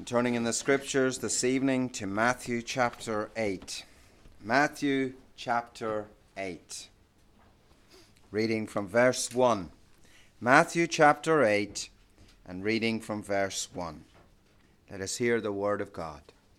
Turning in the scriptures this evening to Matthew chapter 8. Matthew chapter 8. Reading from verse 1. Matthew chapter 8 and reading from verse 1. Let us hear the word of God.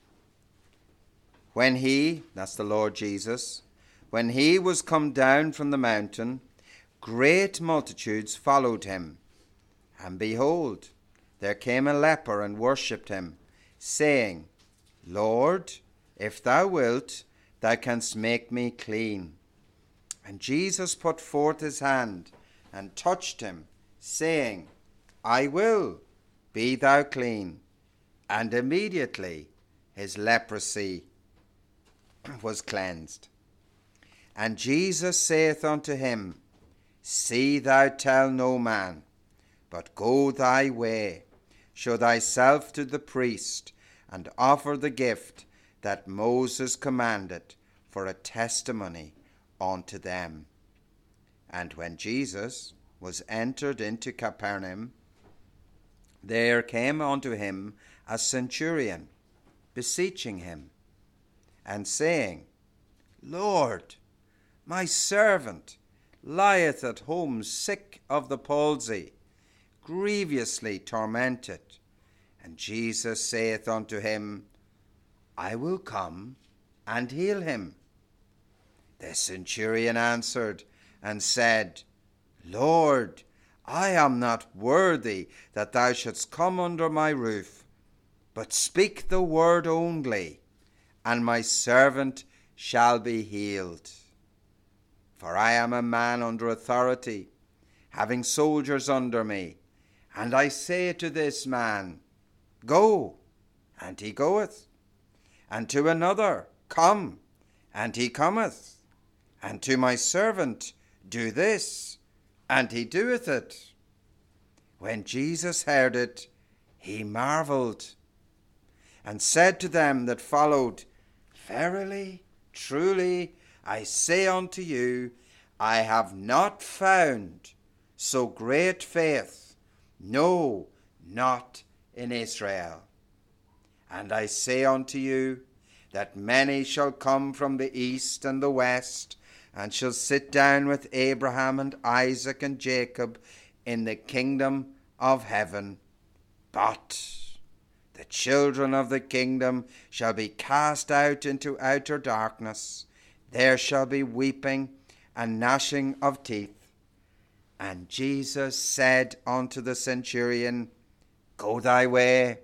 When he, that's the Lord Jesus, when he was come down from the mountain, great multitudes followed him. And behold, there came a leper and worshipped him, saying, Lord, if thou wilt, thou canst make me clean. And Jesus put forth his hand and touched him, saying, I will, be thou clean. And immediately his leprosy was cleansed. And Jesus saith unto him, See thou tell no man, but go thy way, show thyself to the priest, and offer the gift that Moses commanded for a testimony unto them. And when Jesus was entered into Capernaum, there came unto him a centurion, beseeching him, and saying, Lord, my servant lieth at home sick of the palsy, grievously tormented. And Jesus saith unto him, I will come and heal him. The centurion answered and said, Lord, I am not worthy that thou shouldst come under my roof, but speak the word only, and my servant shall be healed. For I am a man under authority, having soldiers under me. And I say to this man, Go, and he goeth. And to another, Come, and he cometh. And to my servant, Do this, and he doeth it. When Jesus heard it, he marvelled, and said to them that followed, Verily, truly, I say unto you, I have not found so great faith, no, not in Israel. And I say unto you, that many shall come from the east and the west, and shall sit down with Abraham and Isaac and Jacob in the kingdom of heaven. But the children of the kingdom shall be cast out into outer darkness. There shall be weeping and gnashing of teeth. And Jesus said unto the centurion, Go thy way,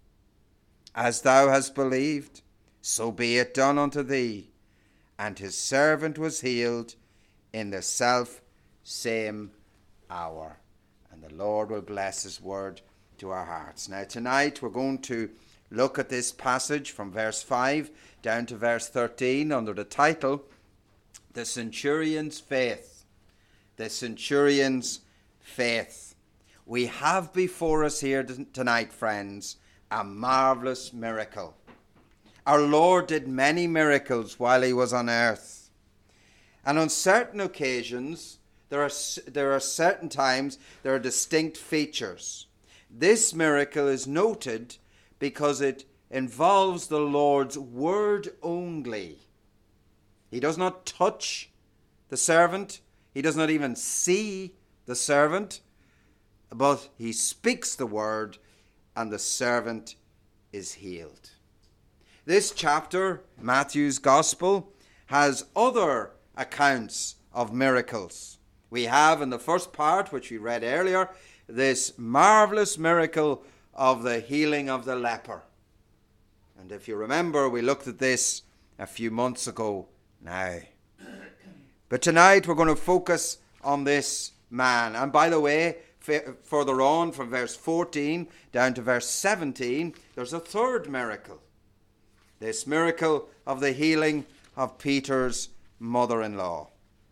as thou hast believed, so be it done unto thee. And his servant was healed in the self same hour. And the Lord will bless his word to our hearts. Now tonight we're going to look at this passage from verse 5 down to verse 13 under the title, The Centurion's Faith. The Centurion's Faith. We have before us here tonight, friends, a marvelous miracle. Our Lord did many miracles while he was on earth. And on certain occasions, there are certain times, there are distinct features. This miracle is noted because it involves the Lord's word only. He does not touch the servant. He does not even see the servant. But he speaks the word and the servant is healed. This chapter, Matthew's Gospel, has other accounts of miracles. We have in the first part, which we read earlier, this marvelous miracle of the healing of the leper. And if you remember, we looked at this a few months ago now. But tonight we're going to focus on this man. And by the way, further on from verse 14 down to verse 17, there's a third miracle. This miracle of the healing of Peter's mother-in-law.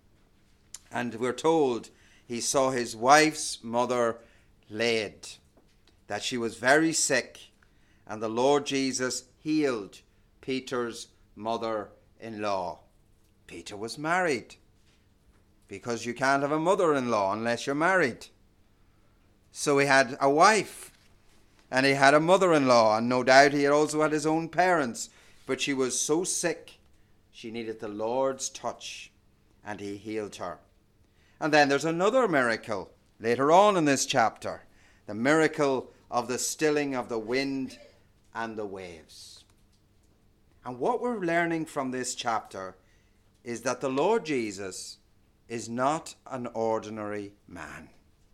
And we're told he saw his wife's mother laid, that she was very sick, and the Lord Jesus healed Peter's mother-in-law. Peter was married, because you can't have a mother-in-law unless you're married. So he had a wife, And he had a mother-in-law, and no doubt he had also had his own parents. But she was so sick, she needed the Lord's touch, and he healed her. And then there's another miracle later on in this chapter, the miracle of the stilling of the wind and the waves. And what we're learning from this chapter is that the Lord Jesus is not an ordinary man.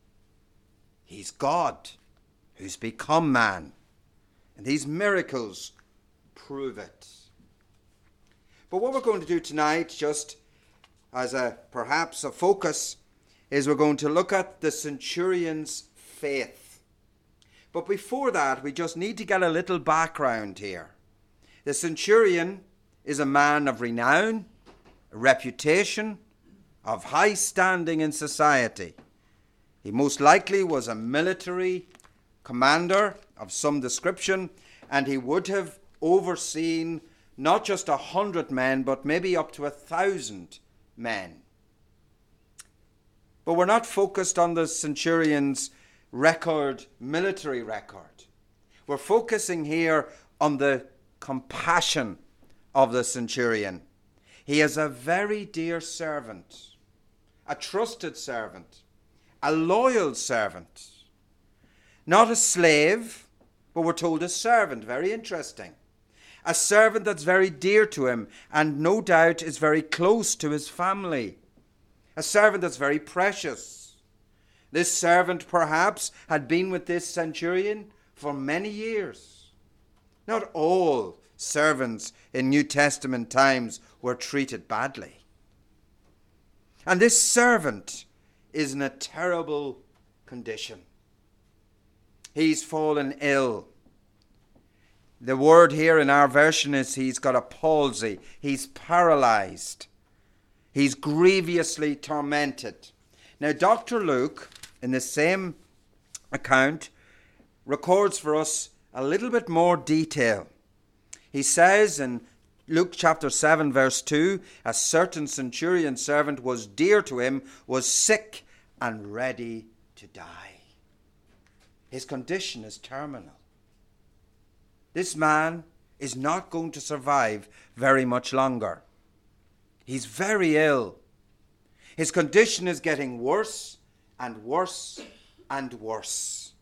He's God who's become man. And these miracles prove it. But what we're going to do tonight, just as perhaps a focus, is we're going to look at the centurion's faith. But before that, we just need to get a little background here. The centurion is a man of renown, a reputation, of high standing in society. He most likely was a military commander of some description, and he would have overseen not just 100 men, but maybe up to 1,000 men. But we're not focused on the centurion's military record. We're focusing here on the compassion of the centurion. He is a very dear servant, a trusted servant, a loyal servant. Not a slave, but we're told a servant. Very interesting. A servant that's very dear to him and no doubt is very close to his family. A servant that's very precious. This servant perhaps had been with this centurion for many years. Not all servants in New Testament times were treated badly. And this servant is in a terrible condition. He's fallen ill. The word here in our version is he's got a palsy. He's paralyzed. He's grievously tormented. Now, Dr. Luke, in the same account, records for us a little bit more detail. He says in Luke chapter 7, verse 2, a certain centurion servant was dear to him, was sick and ready to die. His condition is terminal. This man is not going to survive very much longer. He's very ill. His condition is getting worse and worse and worse.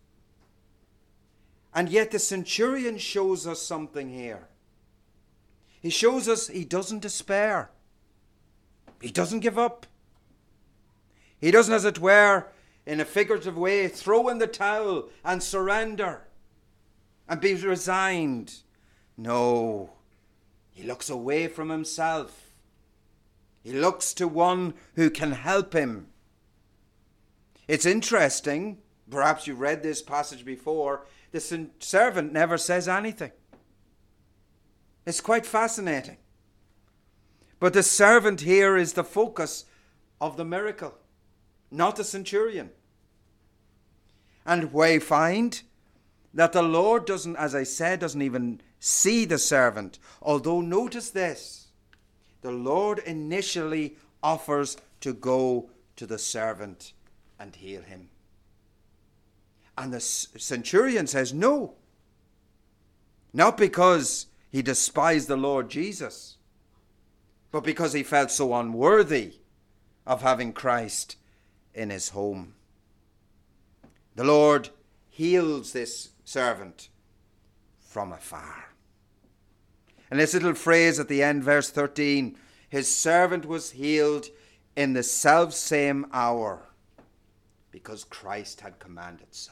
And yet the centurion shows us something here. He shows us he doesn't despair. He doesn't give up. He doesn't, as it were, in a figurative way, throw in the towel and surrender and be resigned. No, he looks away from himself. He looks to one who can help him. It's interesting, perhaps you've read this passage before, the servant never says anything. It's quite fascinating. But the servant here is the focus of the miracle, not the centurion. And we find that the Lord doesn't, as I said, doesn't even see the servant. Although notice this, the Lord initially offers to go to the servant and heal him. And the centurion says no. Not because he despised the Lord Jesus, but because he felt so unworthy of having Christ in his home. The Lord heals this servant from afar. And this little phrase at the end, verse 13, his servant was healed in the selfsame hour because Christ had commanded so.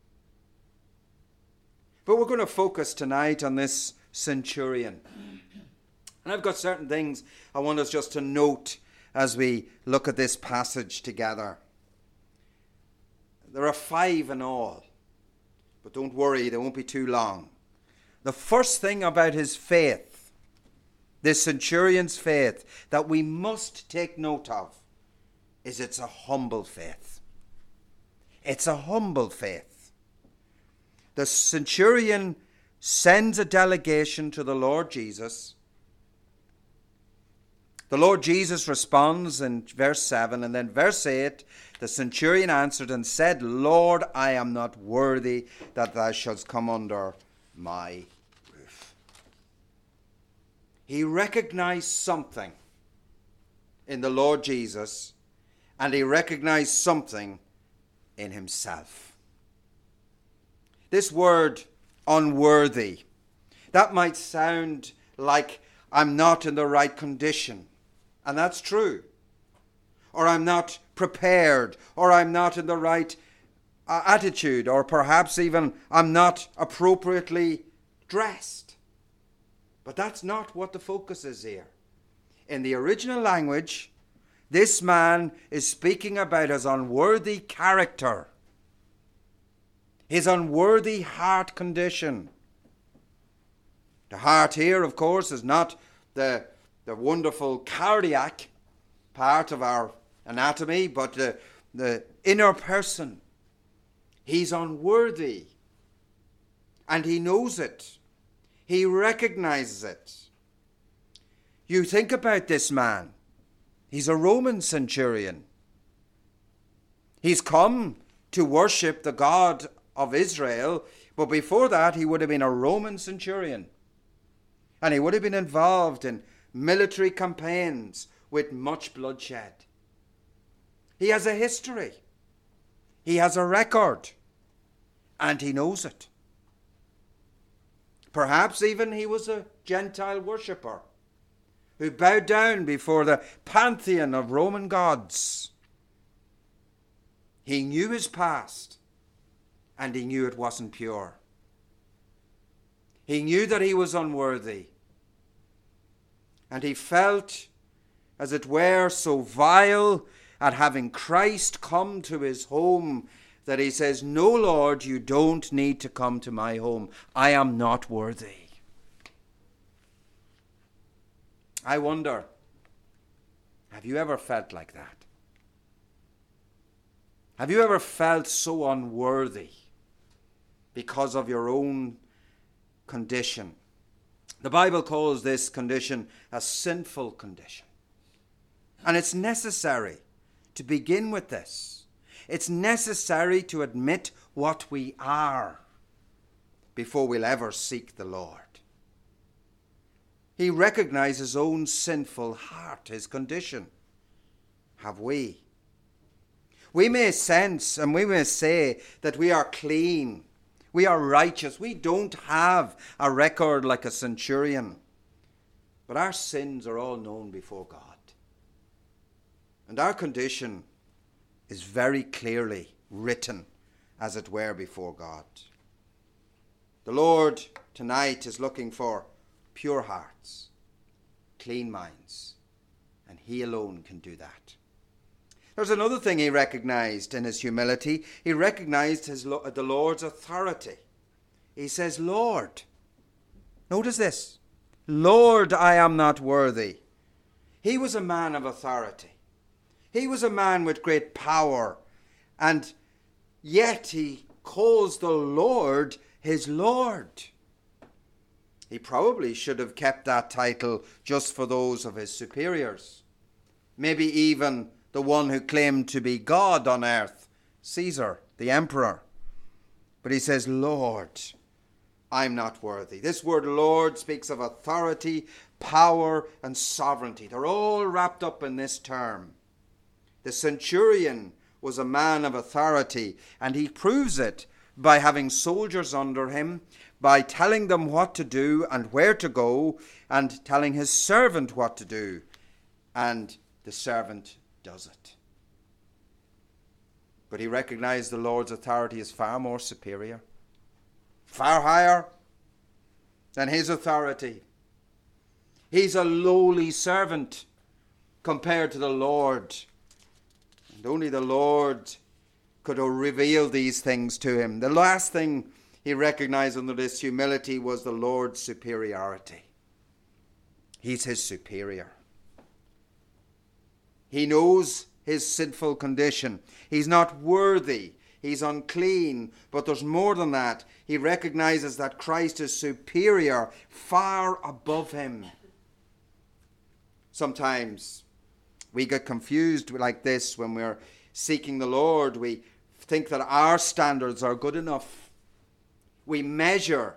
But we're going to focus tonight on this centurion. And I've got certain things I want us just to note as we look at this passage together. There are 5 in all, but don't worry, they won't be too long. The first thing about his faith, this centurion's faith, that we must take note of, is it's a humble faith. It's a humble faith. The centurion sends a delegation to the Lord Jesus, The Lord Jesus responds in verse 7, and then verse 8, the centurion answered and said, Lord, I am not worthy that thou shouldst come under my roof. He recognized something in the Lord Jesus, and he recognized something in himself. This word, unworthy, that might sound like I'm not in the right condition, and that's true. Or I'm not prepared, or I'm not in the right attitude, or perhaps even I'm not appropriately dressed. But that's not what the focus is here. In the original language, this man is speaking about his unworthy character, his unworthy heart condition. The heart here, of course, is not the wonderful cardiac part of our anatomy, but the inner person. He's unworthy, and he knows it. He recognizes it. You think about this man. He's a Roman centurion. He's come to worship the God of Israel, but before that he would have been a Roman centurion. And he would have been involved in military campaigns with much bloodshed. He has a history. He has a record. And he knows it. Perhaps even he was a Gentile worshipper who bowed down before the pantheon of Roman gods. He knew his past, and he knew it wasn't pure. He knew that he was unworthy, and he felt, as it were, so vile at having Christ come to his home that he says, "No, Lord, you don't need to come to my home. I am not worthy." I wonder, have you ever felt like that? Have you ever felt so unworthy because of your own condition? The Bible calls this condition a sinful condition. And it's necessary to begin with this. It's necessary to admit what we are before we'll ever seek the Lord. He recognized his own sinful heart, his condition. Have we? We may sense and we may say that we are clean, we are righteous, we don't have a record like a centurion. But our sins are all known before God. And our condition is very clearly written, as it were, before God. The Lord tonight is looking for pure hearts, clean minds, and he alone can do that. There's another thing he recognized in his humility. He recognized the Lord's authority. He says, Lord. Notice this. Lord, I am not worthy. He was a man of authority. He was a man with great power. And yet he calls the Lord his Lord. He probably should have kept that title just for those of his superiors. Maybe even the one who claimed to be God on earth, Caesar, the emperor. But he says, Lord, I'm not worthy. This word Lord speaks of authority, power, and sovereignty. They're all wrapped up in this term. The centurion was a man of authority, and he proves it by having soldiers under him, by telling them what to do and where to go, and telling his servant what to do. And the servant does it. But he recognized the Lord's authority as far more superior, far higher than his authority. He's a lowly servant compared to the Lord. And only the Lord could reveal these things to him. The last thing he recognized under this humility was the Lord's superiority. He's his superior. He knows his sinful condition. He's not worthy. He's unclean. But there's more than that. He recognizes that Christ is superior, far above him. Sometimes we get confused like this when we're seeking the Lord. We think that our standards are good enough. We measure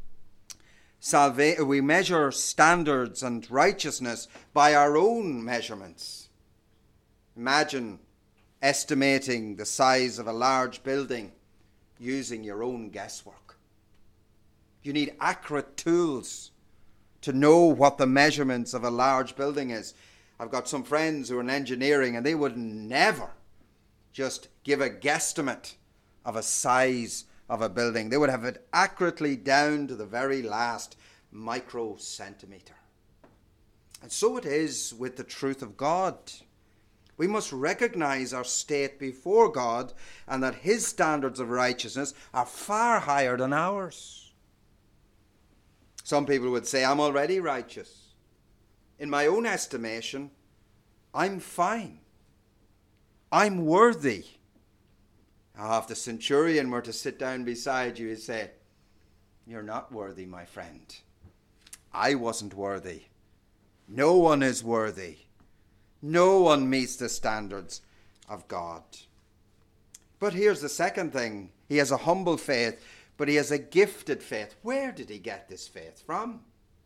standards and righteousness by our own measurements. Imagine estimating the size of a large building using your own guesswork. You need accurate tools to know what the measurements of a large building is. I've got some friends who are in engineering, and they would never just give a guesstimate of a size of a building. They would have it accurately down to the very last microcentimeter. And so it is with the truth of God. We must recognize our state before God and that his standards of righteousness are far higher than ours. Some people would say, I'm already righteous. In my own estimation, I'm fine. I'm worthy. Now, if the centurion were to sit down beside you and say, you're not worthy, my friend. I wasn't worthy. No one is worthy. No one meets the standards of God. But here's the second thing. He has a humble faith, but he has a gifted faith. Where did he get this faith from?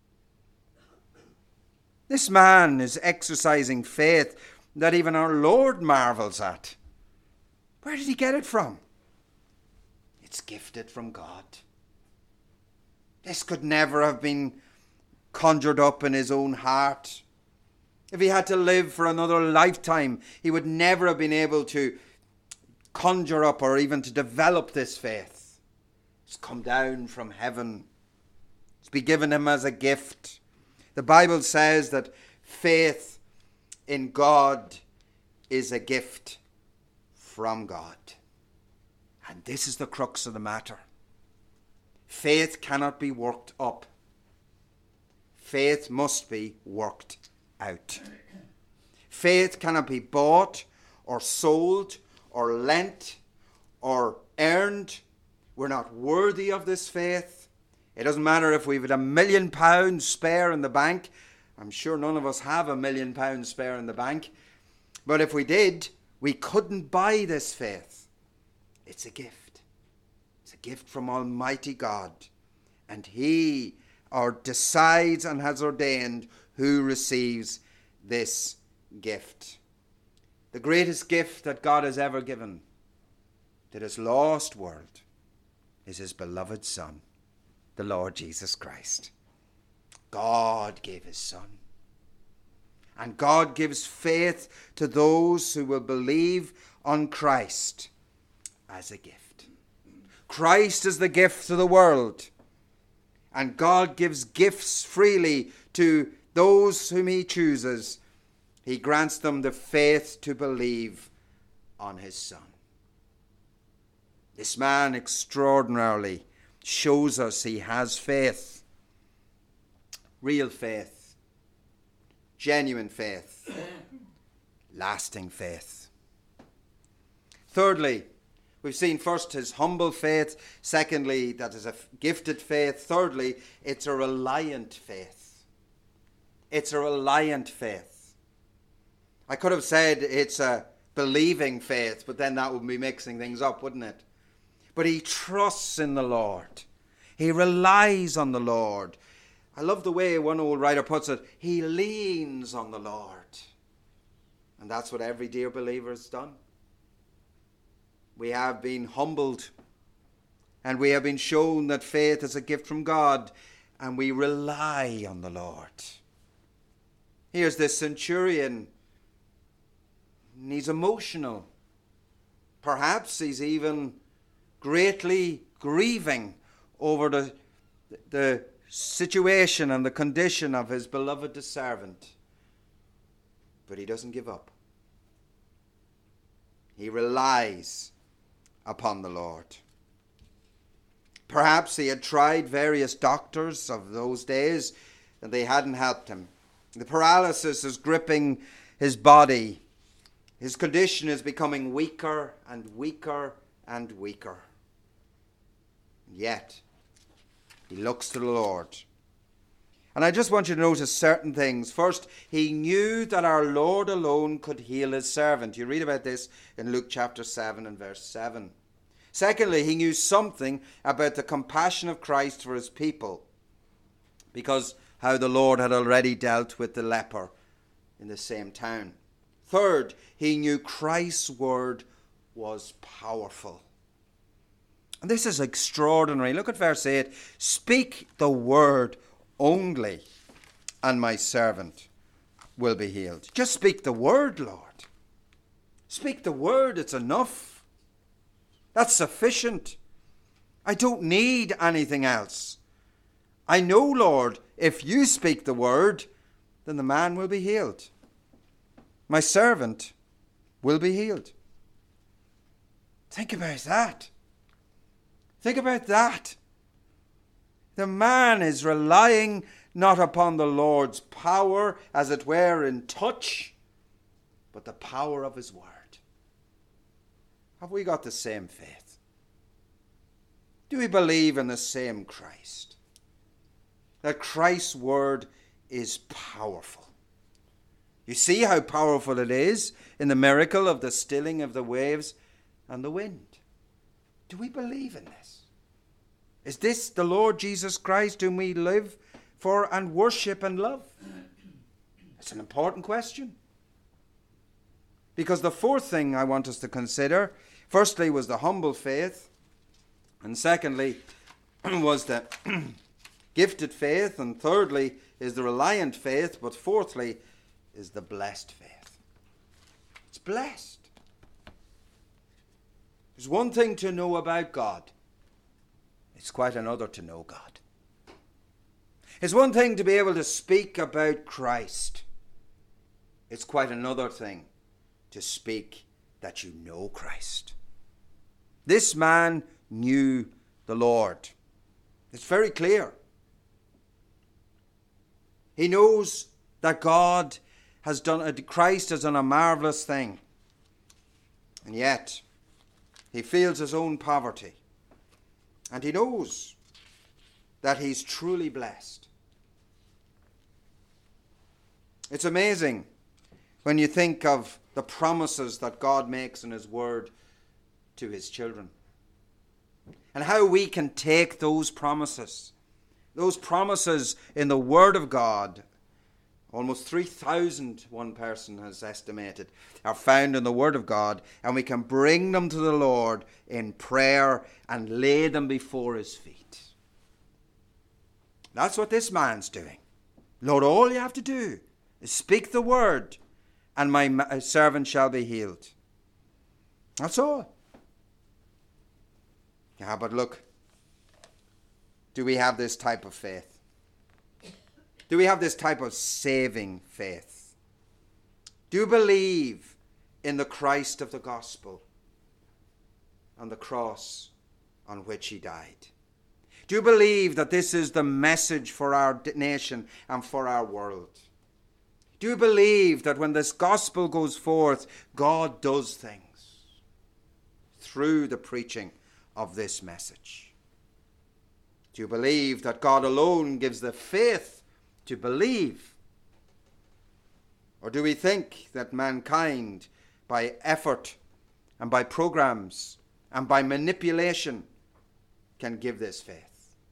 This man is exercising faith that even our Lord marvels at. Where did he get it from? It's gifted from God. This could never have been conjured up in his own heart. If he had to live for another lifetime, he would never have been able to conjure up or even to develop this faith. It's come down from heaven. It's been given him as a gift. The Bible says that faith in God is a gift from God. And this is the crux of the matter. Faith cannot be worked up. Faith must be worked out. Faith cannot be bought or sold or lent or earned. We're not worthy of this faith. It doesn't matter if we've had £1 million spare in the bank. I'm sure none of us have £1 million spare in the bank. But if we did, we couldn't buy this faith. It's a gift. It's a gift from Almighty God. And he decides and has ordained who receives this gift. The greatest gift that God has ever given to this lost world is his beloved Son, the Lord Jesus Christ. God gave his Son. And God gives faith to those who will believe on Christ as a gift. Christ is the gift to the world. And God gives gifts freely to those whom he chooses. He grants them the faith to believe on his Son. This man extraordinarily shows us he has faith. Real faith. Genuine faith. Lasting faith. Thirdly, we've seen first his humble faith. Secondly, that is a gifted faith. Thirdly, it's a reliant faith. It's a reliant faith. I could have said it's a believing faith, but then that would be mixing things up, wouldn't it? But he trusts in the Lord. He relies on the Lord. I love the way one old writer puts it. He leans on the Lord. And that's what every dear believer has done. We have been humbled. And we have been shown that faith is a gift from God. And we rely on the Lord. Here's this centurion. He's emotional. Perhaps he's even greatly grieving over the situation and the condition of his beloved servant. But he doesn't give up. He relies upon the Lord. Perhaps he had tried various doctors of those days and they hadn't helped him. The paralysis is gripping his body. His condition is becoming weaker and weaker and weaker. Yet, he looks to the Lord. And I just want you to notice certain things. First, he knew that our Lord alone could heal his servant. You read about this in Luke chapter 7 and verse 7. Secondly, he knew something about the compassion of Christ for his people, because how the Lord had already dealt with the leper in the same town. Third, he knew Christ's word was powerful. And this is extraordinary. Look at verse 8. Speak the word only, and my servant will be healed. Just speak the word, Lord. Speak the word, it's enough. That's sufficient. I don't need anything else. I know, Lord, if you speak the word, then the man will be healed. My servant will be healed. Think about that. Think about that. The man is relying not upon the Lord's power, as it were, in touch, but the power of his word. Have we got the same faith? Do we believe in the same Christ? That Christ's word is powerful. You see how powerful it is in the miracle of the stilling of the waves and the wind. Do we believe in this? Is this the Lord Jesus Christ whom we live for and worship and love? It's an important question. Because the fourth thing I want us to consider, firstly, was the humble faith, and secondly, was the gifted faith, and thirdly, is the reliant faith, but fourthly, is the blessed faith. It's blessed. There's one thing to know about God. It's quite another to know God. It's one thing to be able to speak about Christ. It's quite another thing to speak that you know Christ. This man knew the Lord. It's very clear. He knows that Christ has done a marvelous thing. And yet, he feels his own poverty. And he knows that he's truly blessed. It's amazing when you think of the promises that God makes in his word to his children. And how we can take those promises in the word of God, almost 3,000, one person has estimated, are found in the word of God, and we can bring them to the Lord in prayer and lay them before his feet. That's what this man's doing. Lord, all you have to do is speak the word, and my servant shall be healed. That's all. Yeah, but look, do we have this type of faith? Do we have this type of saving faith? Do you believe in the Christ of the gospel and the cross on which he died? Do you believe that this is the message for our nation and for our world? Do you believe that when this gospel goes forth, God does things through the preaching of this message? Do you believe that God alone gives the faith to believe? Or do we think that mankind, by effort and by programs and by manipulation, can give this faith?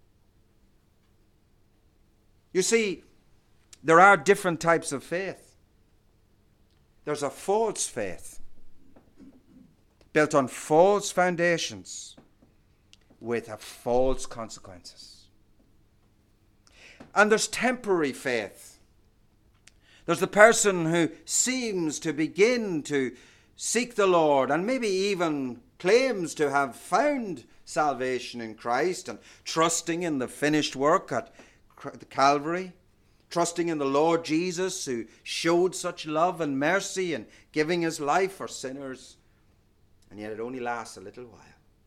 You see, there are different types of faith. There's a false faith, built on false foundations, with false consequences. And there's temporary faith. There's the person who seems to begin to seek the Lord and maybe even claims to have found salvation in Christ and trusting in the finished work at the Calvary, trusting in the Lord Jesus who showed such love and mercy in giving his life for sinners, and yet it only lasts a little while.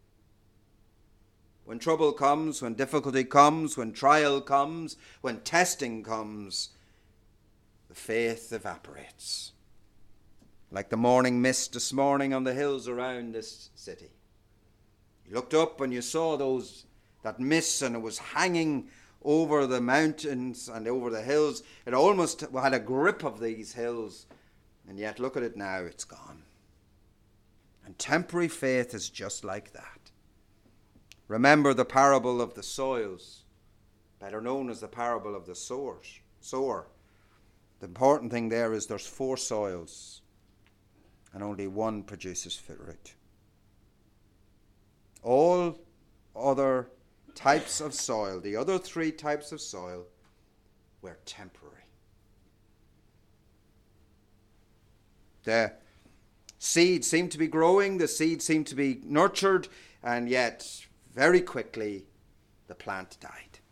When trouble comes, when difficulty comes, when trial comes, when testing comes, the faith evaporates. Like the morning mist this morning on the hills around this city. You looked up and you saw that mist, and it was hanging over the mountains and over the hills. It almost had a grip of these hills. And yet, look at it now, it's gone. And temporary faith is just like that. Remember the parable of the soils, better known as the parable of the sower. The important thing there is there's 4 soils, and only one produces fruit. All other types of soil, the other 3 types of soil, were temporary. The seed seemed to be growing, the seed seemed to be nurtured, and yet very quickly the plant died.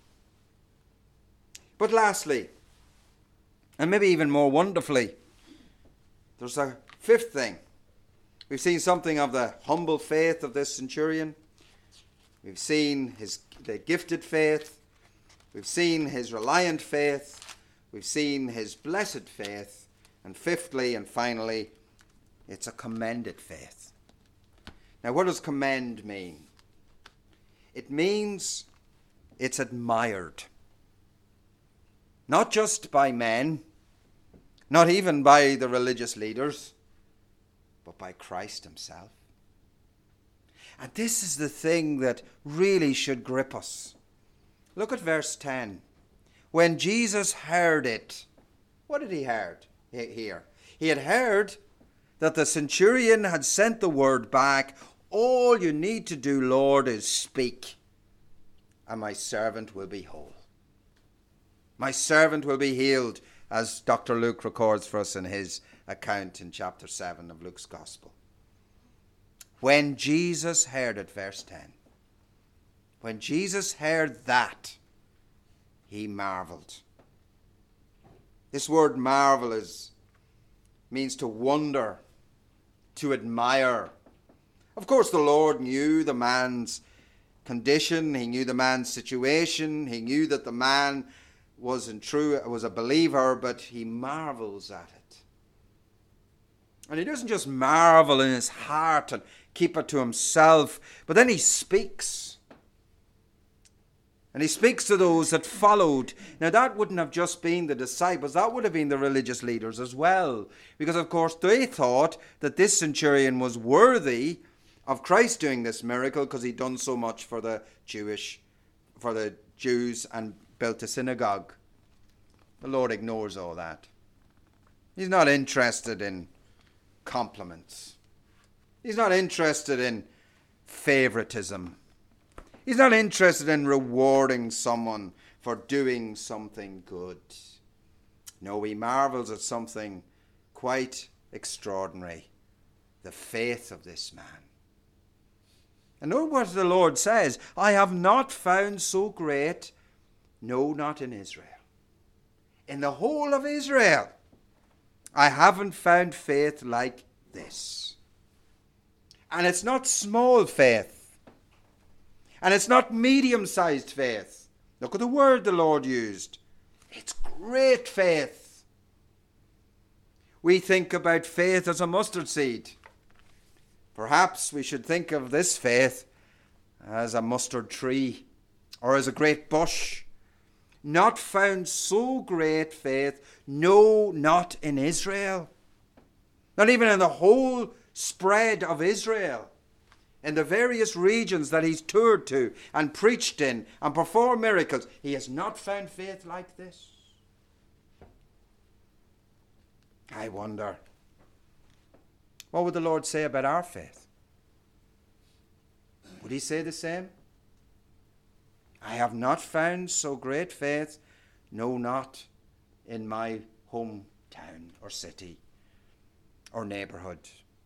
But lastly, and maybe even more wonderfully, there's a 5th thing. We've seen something of the humble faith of this centurion. We've seen the gifted faith. We've seen his reliant faith. We've seen his blessed faith. And 5thly and finally, it's a commended faith. Now, what does commend mean? It means it's admired. Not just by men, not even by the religious leaders, but by Christ himself. And this is the thing that really should grip us. Look at verse 10. When Jesus heard it, what did he hear? He had heard that the centurion had sent the word back, all you need to do, Lord, is speak, and my servant will be whole. My servant will be healed, as Dr. Luke records for us in his account in chapter 7 of Luke's Gospel. When Jesus heard it, verse 10, when Jesus heard that, he marveled. This word marvel means to wonder, to admire. Of course, the Lord knew the man's condition. He knew the man's situation. He knew that the man was a believer, but he marvels at it. And he doesn't just marvel in his heart and keep it to himself, but then he speaks. And he speaks to those that followed. Now, that wouldn't have just been the disciples. That would have been the religious leaders as well. Because, of course, they thought that this centurion was worthy of Christ doing this miracle because he'd done so much for the Jews and built a synagogue. The Lord ignores all that. He's not interested in compliments. He's not interested in favoritism. He's not interested in rewarding someone for doing something good. No, he marvels at something quite extraordinary. The faith of this man. And note what the Lord says. I have not found so great, no, not in Israel. In the whole of Israel, I haven't found faith like this. And it's not small faith. And it's not medium-sized faith. Look at the word the Lord used. It's great faith. We think about faith as a mustard seed. Perhaps we should think of this faith as a mustard tree or as a great bush. Not found so great faith, no, not in Israel. Not even in the whole spread of Israel. In the various regions that he's toured to and preached in and performed miracles, he has not found faith like this. I wonder, what would the Lord say about our faith? Would he say the same? I have not found so great faith, no, not in my hometown or city or neighborhood.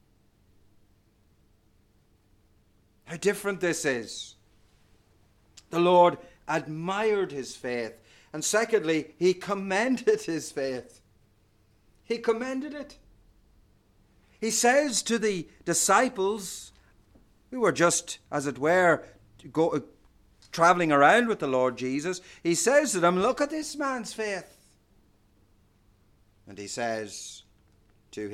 How different this is. The Lord admired his faith. And secondly, he commended his faith. He commended it. He says to the disciples, who were just, as it were, traveling around with the Lord Jesus, he says to them, look at this man's faith. And he says to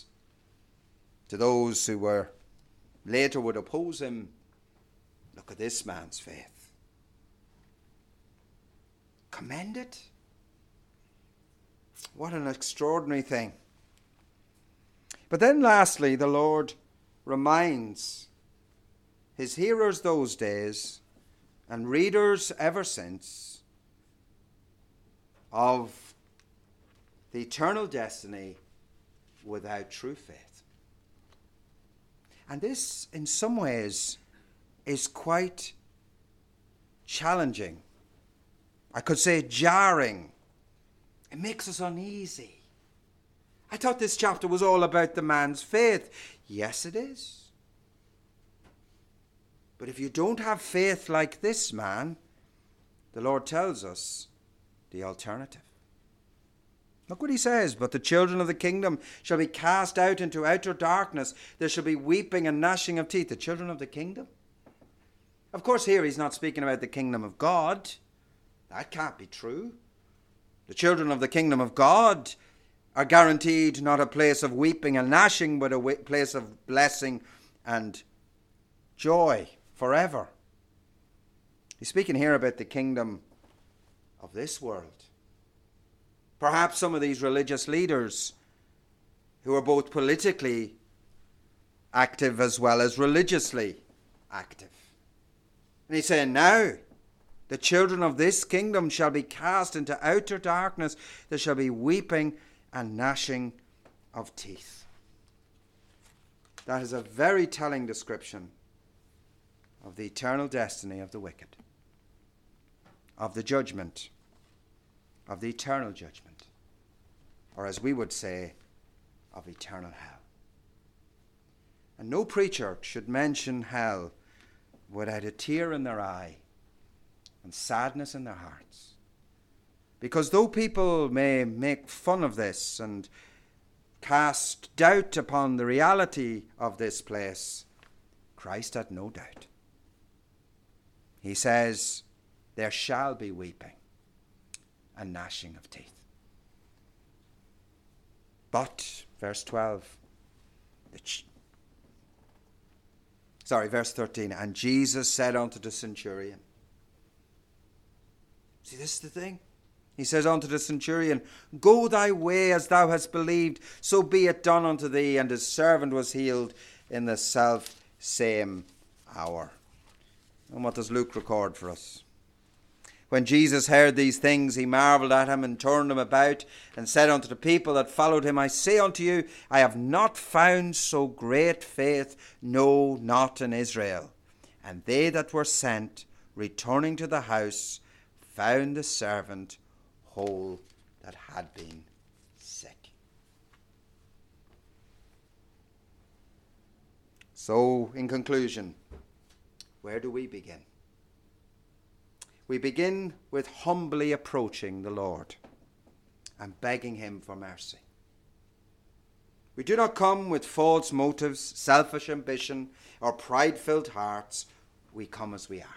those who were later would oppose him, look at this man's faith. commended. What an extraordinary thing. But then lastly, the Lord reminds his hearers those days and readers ever since of the eternal destiny without true faith. And this, in some ways, is quite challenging. I could say jarring. It makes us uneasy. I thought this chapter was all about the man's faith. Yes, it is. But if you don't have faith like this man, the Lord tells us the alternative. Look what he says. But the children of the kingdom shall be cast out into outer darkness. There shall be weeping and gnashing of teeth. The children of the kingdom? Of course, here he's not speaking about the kingdom of God. That can't be true. The children of the kingdom of God are guaranteed not a place of weeping and gnashing, but a place of blessing and joy forever. He's speaking here about the kingdom of this world. Perhaps some of these religious leaders who are both politically active as well as religiously active. And he's saying, now, the children of this kingdom shall be cast into outer darkness. There shall be weeping and gnashing of teeth. That is a very telling description of the eternal destiny of the wicked, of the judgment, of the eternal judgment, or as we would say, of eternal hell. And no preacher should mention hell without a tear in their eye and sadness in their hearts. Because though people may make fun of this and cast doubt upon the reality of this place, Christ had no doubt. He says, there shall be weeping and gnashing of teeth. But, verse 12, verse 13, and Jesus said unto the centurion. See, this is the thing. He says unto the centurion, go thy way as thou hast believed, so be it done unto thee. And his servant was healed in the self same hour. And what does Luke record for us? When Jesus heard these things, he marveled at him and turned him about and said unto the people that followed him, I say unto you, I have not found so great faith, no, not in Israel. And they that were sent, returning to the house, found the servant whole that had been sick. So, in conclusion, where do we begin? We begin with humbly approaching the Lord and begging him for mercy. We do not come with false motives, selfish ambition, or pride-filled hearts. We come as we are.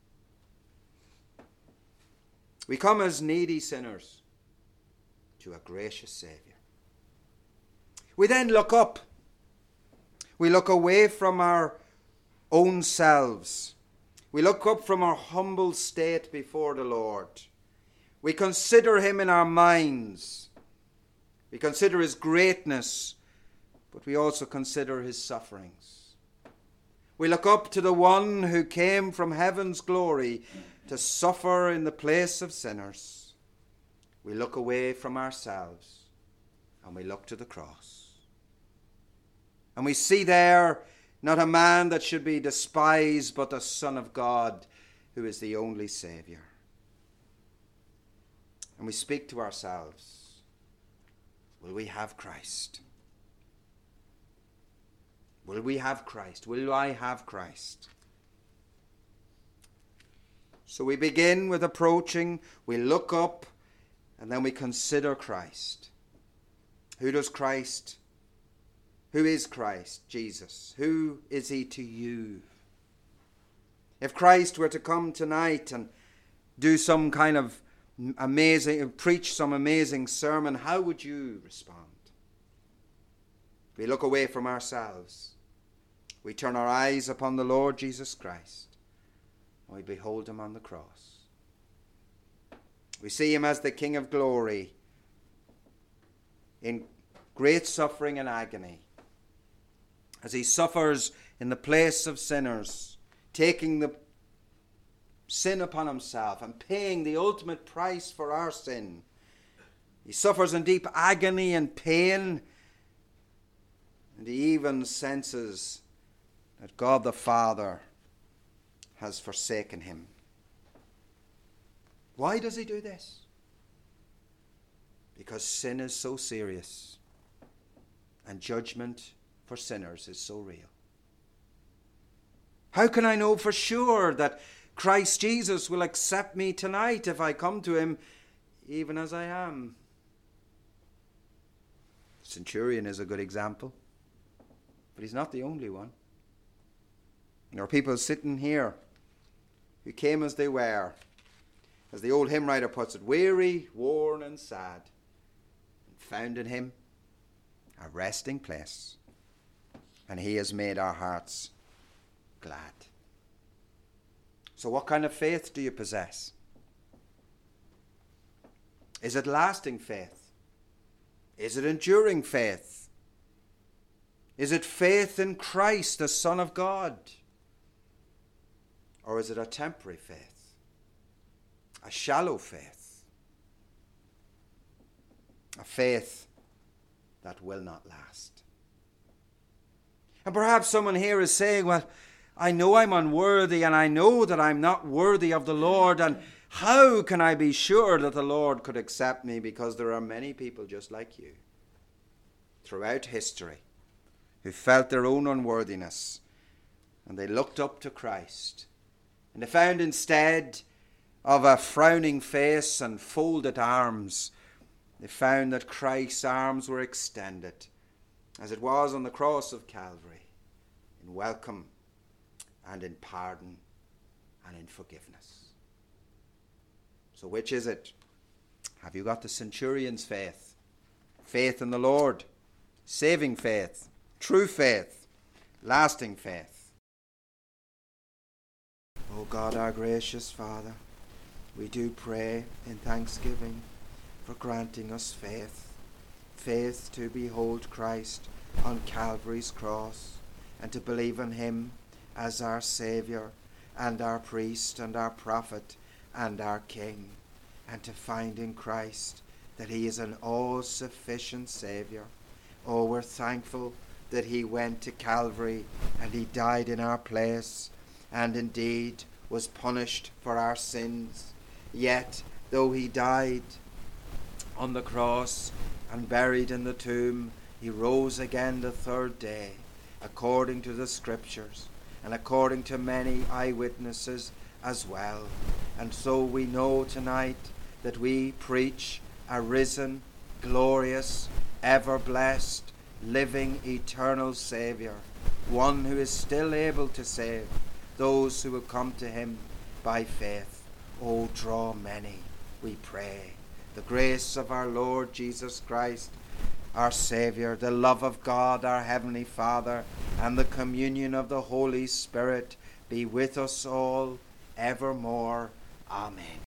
We come as needy sinners to a gracious Saviour. We then look up. We look away from our own selves. We look up from our humble state before the Lord. We consider him in our minds. We consider his greatness, but we also consider his sufferings. We look up to the one who came from heaven's glory to suffer in the place of sinners. We look away from ourselves and we look to the cross. And we see there not a man that should be despised, but the Son of God, who is the only Saviour. And we speak to ourselves, will we have Christ? Will we have Christ? Will I have Christ? So we begin with approaching, we look up, and then we consider Christ. Who is Christ? Jesus. Who is he to you? If Christ were to come tonight and do some kind of preach some amazing sermon, how would you respond? We look away from ourselves. We turn our eyes upon the Lord Jesus Christ, and we behold him on the cross. We see him as the King of glory in great suffering and agony, as he suffers in the place of sinners, taking the sin upon himself and paying the ultimate price for our sin. He suffers in deep agony and pain, and he even senses that God the Father has forsaken him. Why does he do this? Because sin is so serious and judgment for sinners is so real. How can I know for sure that Christ Jesus will accept me tonight if I come to him even as I am? The centurion is a good example, but he's not the only one. There are people sitting here who came as they were, as the old hymn writer puts it, weary, worn and sad, and found in him a resting place, and he has made our hearts glad. So what kind of faith do you possess? Is it lasting faith? Is it enduring faith? Is it faith in Christ, the Son of God? Or is it a temporary faith? A shallow faith? A faith that will not last? And perhaps someone here is saying, well, I know I'm unworthy, and I know that I'm not worthy of the Lord, and how can I be sure that the Lord could accept me? Because there are many people just like you throughout history who felt their own unworthiness, and they looked up to Christ, and they found instead of a frowning face and folded arms, they found that Christ's arms were extended, as it was on the cross of Calvary, in welcome and in pardon and in forgiveness. So which is it? Have you got the centurion's faith? Faith in the Lord, saving faith, true faith, lasting faith. O God, our gracious Father, we do pray in thanksgiving for granting us faith, faith to behold Christ on Calvary's cross and to believe in him as our Saviour and our priest and our prophet and our King, and to find in Christ that he is an all-sufficient Saviour. Oh, we're thankful that he went to Calvary and he died in our place and indeed was punished for our sins. Yet, though he died on the cross and buried in the tomb, he rose again the third day, according to the Scriptures and according to many eyewitnesses as well. And so we know tonight that we preach a risen, glorious, ever-blessed, living, eternal Saviour, one who is still able to save those who will come to him by faith. Oh, draw many, we pray. The grace of our Lord Jesus Christ, our Saviour, the love of God, our Heavenly Father, and the communion of the Holy Spirit be with us all evermore. Amen.